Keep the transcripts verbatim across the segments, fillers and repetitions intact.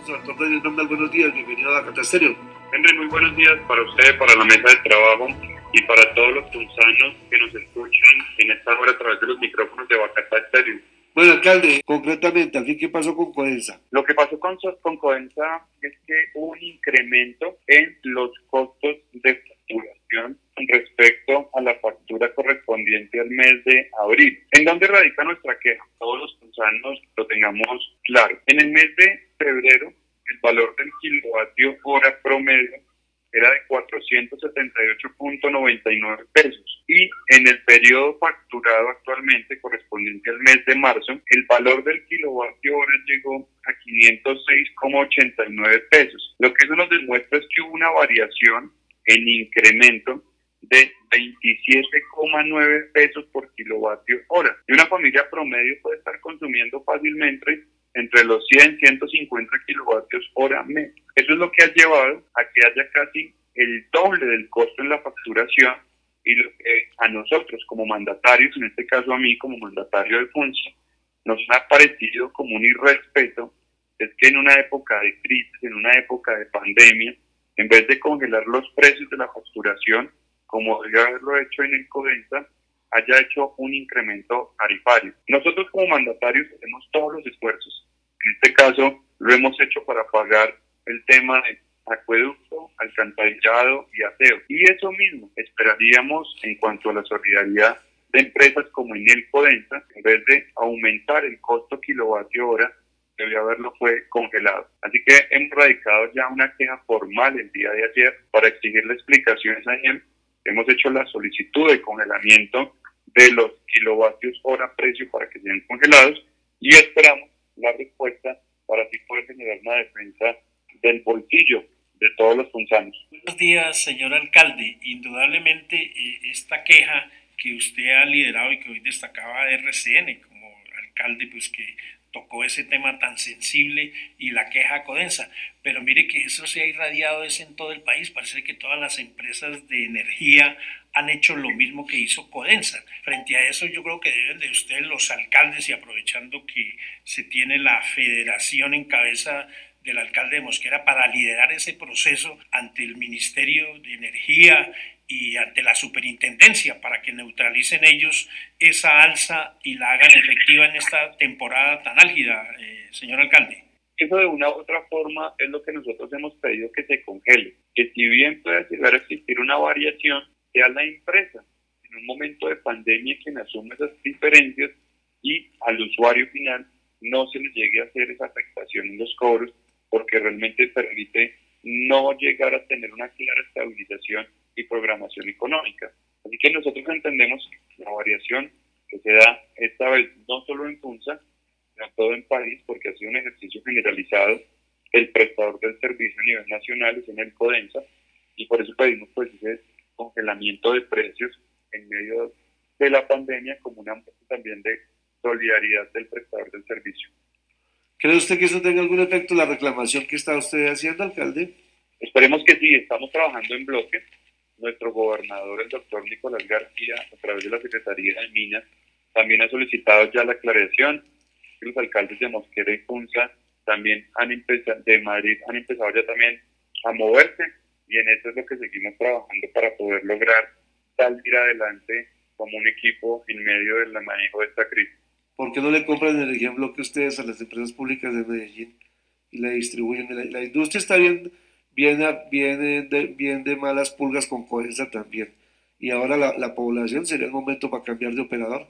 doctor Daniel Bernal, buenos días, bienvenido a Catastereo. Henry, muy buenos días para usted, para la mesa de trabajo y para todos los tunzanos que nos escuchan en esta hora a través de los micrófonos de Bacatá Estéreo. Bueno, alcalde, concretamente, ¿al fin qué pasó con Codensa? Lo que pasó con, con Codensa es que hubo un incremento en los costos de facturación respecto a la factura correspondiente al mes de abril. ¿En dónde radica nuestra queja? Todos los tunzanos lo tengamos claro. En el mes de febrero, el valor del kilovatio hora promedio era de cuatrocientos setenta y ocho punto noventa y nueve pesos y en el periodo facturado actualmente correspondiente al mes de marzo, el valor del kilovatio hora llegó a quinientos seis coma ochenta y nueve pesos. Lo que eso nos demuestra es que hubo una variación en incremento de veintisiete coma nueve pesos por kilovatio hora. Y una familia promedio puede estar consumiendo fácilmente entre los cien y ciento cincuenta kilovatios hora mes. Eso es lo que ha llevado a que haya casi el doble del costo en la facturación y lo que a nosotros como mandatarios, en este caso a mí como mandatario de FUNSA, nos ha parecido como un irrespeto, es que en una época de crisis, en una época de pandemia, en vez de congelar los precios de la facturación, como debe haberlo hecho en el Codensa, haya hecho un incremento tarifario. Nosotros como mandatarios hacemos todos los esfuerzos. En este caso lo hemos hecho para pagar el tema de acueducto, alcantarillado y aseo. Y eso mismo esperaríamos en cuanto a la solidaridad de empresas como Enel Codensa, en vez de aumentar el costo kilovatio hora, debió haberlo fue congelado. Así que hemos radicado ya una queja formal el día de ayer para exigirle explicaciones a Enel. Hemos hecho la solicitud de congelamiento de los kilovatios hora precio para que sean congelados y esperamos la respuesta para así poder generar una defensa del bolsillo de todos los tunzanos. Buenos días, señor alcalde. Indudablemente eh, esta queja que usted ha liderado y que hoy destacaba R C N como alcalde, pues que tocó ese tema tan sensible y la queja Codensa, pero mire que eso se ha irradiado es en todo el país. Parece que todas las empresas de energía han hecho lo mismo que hizo Codensa. Frente a eso yo creo que deben de ustedes los alcaldes, y aprovechando que se tiene la federación en cabeza del alcalde de Mosquera para liderar ese proceso ante el Ministerio de Energía y ante la superintendencia para que neutralicen ellos esa alza y la hagan efectiva en esta temporada tan álgida, eh, señor alcalde. Eso de una u otra forma es lo que nosotros hemos pedido que se congele, que si bien puede llegar a existir una variación, sea la empresa en un momento de pandemia quien asume esas diferencias y al usuario final no se le llegue a hacer esa afectación en los cobros, porque realmente permite no llegar a tener una clara estabilización y programación económica. Así que nosotros entendemos la variación que se da esta vez no solo en FUNSA, sino todo en país, porque ha sido un ejercicio generalizado. El prestador del servicio a nivel nacional es en el Codensa, y por eso pedimos pues ese congelamiento de precios en medio de la pandemia como una muestra también de solidaridad del prestador del servicio. ¿Cree usted que eso tenga algún efecto en la reclamación que está usted haciendo, alcalde? Esperemos que sí, estamos trabajando en bloque. Nuestro gobernador, el doctor Nicolás García, a través de la Secretaría de Minas, también ha solicitado ya la aclaración. Los alcaldes de Mosquera y FUNSA también han empezado, de Madrid han empezado ya también a moverse, y en eso es lo que seguimos trabajando para poder lograr salir adelante como un equipo en medio del manejo de esta crisis. ¿Por qué no le compran energía en bloque ustedes a las empresas públicas de Medellín y la distribuyen? La, la industria está bien, bien, bien, de, bien de malas pulgas con Codensa también. Y ahora la, la población sería el momento para cambiar de operador.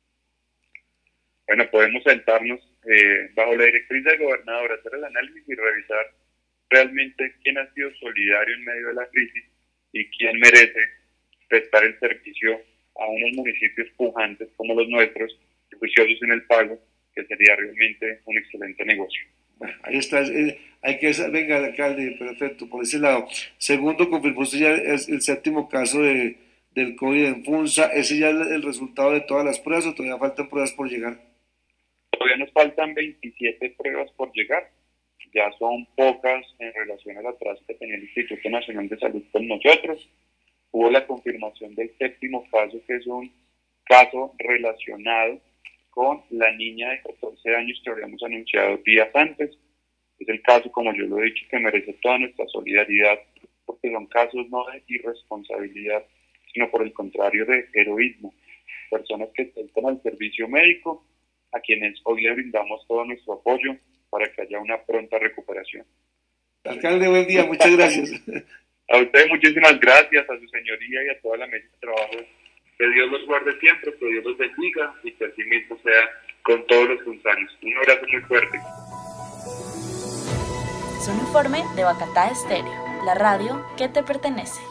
Bueno, podemos sentarnos eh, bajo la directriz del gobernador, hacer el análisis y revisar realmente quién ha sido solidario en medio de la crisis y quién merece prestar el servicio a unos municipios pujantes como los nuestros, juiciosos en el pago, que sería realmente un excelente negocio. Bueno, ahí está, eh, hay que, venga el alcalde, perfecto, por ese lado. Segundo, confirmó usted ya es el séptimo caso de, del COVID en FUNSA. ¿Ese ya es el resultado de todas las pruebas o todavía faltan pruebas por llegar? Todavía nos faltan veintisiete pruebas por llegar. Ya son pocas en relación al atraso que tenía el Instituto Nacional de Salud con nosotros. Hubo la confirmación del séptimo caso, que es un caso relacionado con la niña de catorce años que habíamos anunciado días antes. Es el caso, como yo lo he dicho, que merece toda nuestra solidaridad, porque son casos no de irresponsabilidad, sino por el contrario de heroísmo. Personas que prestan al servicio médico, a quienes hoy le brindamos todo nuestro apoyo para que haya una pronta recuperación. Alcalde, buen día, muchas gracias. A usted muchísimas gracias, a su señoría y a toda la mesa de trabajo. Que Dios los guarde siempre, que Dios los bendiga y que así mismo sea con todos los funcionarios. Un abrazo muy fuerte. Es un informe de Bacatá Estéreo, la radio que te pertenece.